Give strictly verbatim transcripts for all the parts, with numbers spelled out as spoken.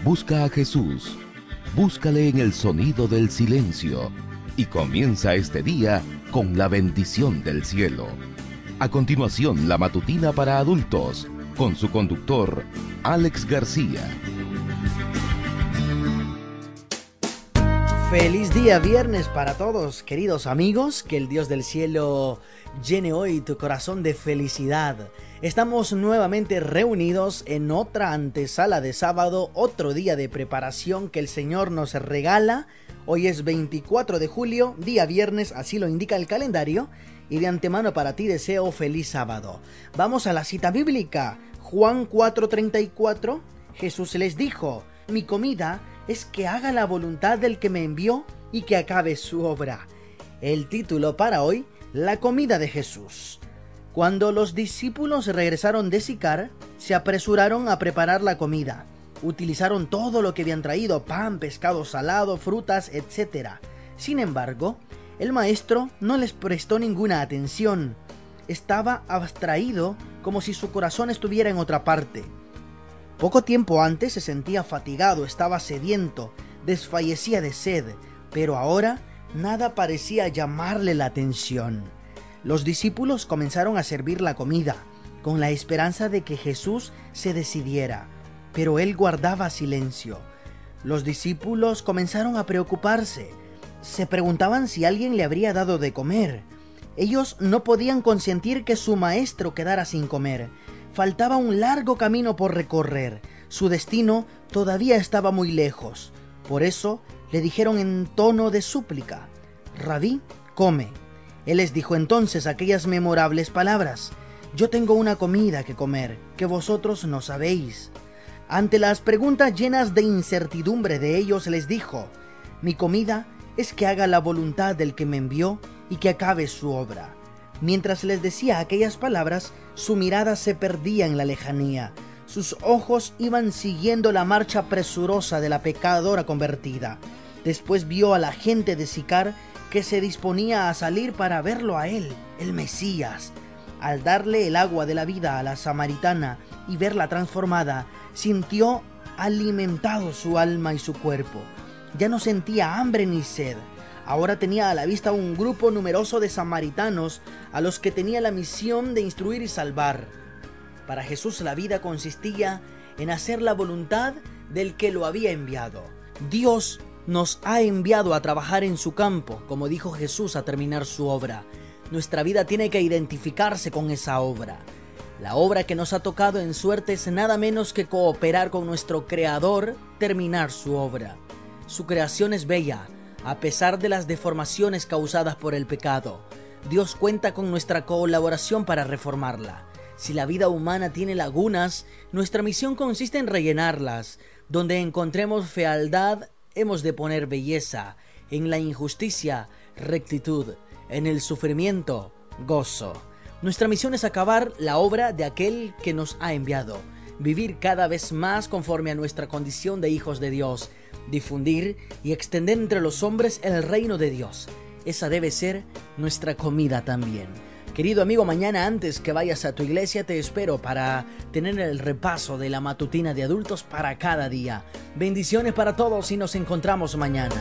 Busca a Jesús, búscale en el sonido del silencio y comienza este día con la bendición del cielo. A continuación, la matutina para adultos, con su conductor, Alex García. Feliz día viernes para todos, queridos amigos. Que el Dios del cielo llene hoy tu corazón de felicidad. Estamos nuevamente reunidos en otra antesala de sábado, otro día de preparación que el Señor nos regala. Hoy es veinticuatro de julio, día viernes, así lo indica el calendario. Y de antemano para ti deseo feliz sábado. Vamos a la cita bíblica. Juan cuatro treinta y cuatro. Jesús les dijo: mi comida es que haga la voluntad del que me envió y que acabe su obra. El título para hoy: la comida de Jesús. Cuando los discípulos regresaron de Sicar, se apresuraron a preparar la comida. Utilizaron todo lo que habían traído: pan, pescado salado, frutas, etcétera. Sin embargo, el maestro no les prestó ninguna atención. Estaba abstraído, como si su corazón estuviera en otra parte. Poco tiempo antes se sentía fatigado, estaba sediento, desfallecía de sed, pero ahora nada parecía llamarle la atención. Los discípulos comenzaron a servir la comida, con la esperanza de que Jesús se decidiera, pero él guardaba silencio. Los discípulos comenzaron a preocuparse. Se preguntaban si alguien le habría dado de comer. Ellos no podían consentir que su maestro quedara sin comer. Faltaba un largo camino por recorrer. Su destino todavía estaba muy lejos. Por eso le dijeron en tono de súplica: Rabí, come. Él les dijo entonces aquellas memorables palabras: yo tengo una comida que comer, que vosotros no sabéis. Ante las preguntas llenas de incertidumbre de ellos, les dijo: mi comida es que haga la voluntad del que me envió y que acabe su obra. Mientras les decía aquellas palabras, su mirada se perdía en la lejanía. Sus ojos iban siguiendo la marcha presurosa de la pecadora convertida. Después vio a la gente de Sicar que se disponía a salir para verlo a él, el Mesías. Al darle el agua de la vida a la samaritana y verla transformada, sintió alimentado su alma y su cuerpo. Ya no sentía hambre ni sed. Ahora tenía a la vista un grupo numeroso de samaritanos a los que tenía la misión de instruir y salvar. Para Jesús la vida consistía en hacer la voluntad del que lo había enviado. Dios nos ha enviado a trabajar en su campo, como dijo Jesús a terminar su obra. Nuestra vida tiene que identificarse con esa obra. La obra que nos ha tocado en suerte es nada menos que cooperar con nuestro Creador, terminar su obra. Su creación es bella, a pesar de las deformaciones causadas por el pecado. Dios cuenta con nuestra colaboración para reformarla. Si la vida humana tiene lagunas, nuestra misión consiste en rellenarlas. Donde encontremos fealdad, hemos de poner belleza. En la injusticia, rectitud. En el sufrimiento, gozo. Nuestra misión es acabar la obra de aquel que nos ha enviado. Vivir cada vez más conforme a nuestra condición de hijos de Dios. Difundir y extender entre los hombres el reino de Dios. Esa debe ser nuestra comida también. Querido amigo, mañana antes que vayas a tu iglesia te espero para tener el repaso de la matutina de adultos para cada día. Bendiciones para todos y nos encontramos mañana.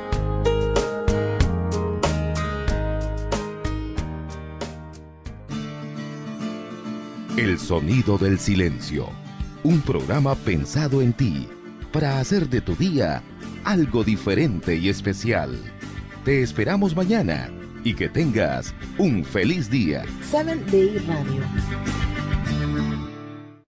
El sonido del silencio. Un programa pensado en ti, para hacer de tu día algo diferente y especial. Te esperamos mañana y que tengas un feliz día. Seventh Day Radio.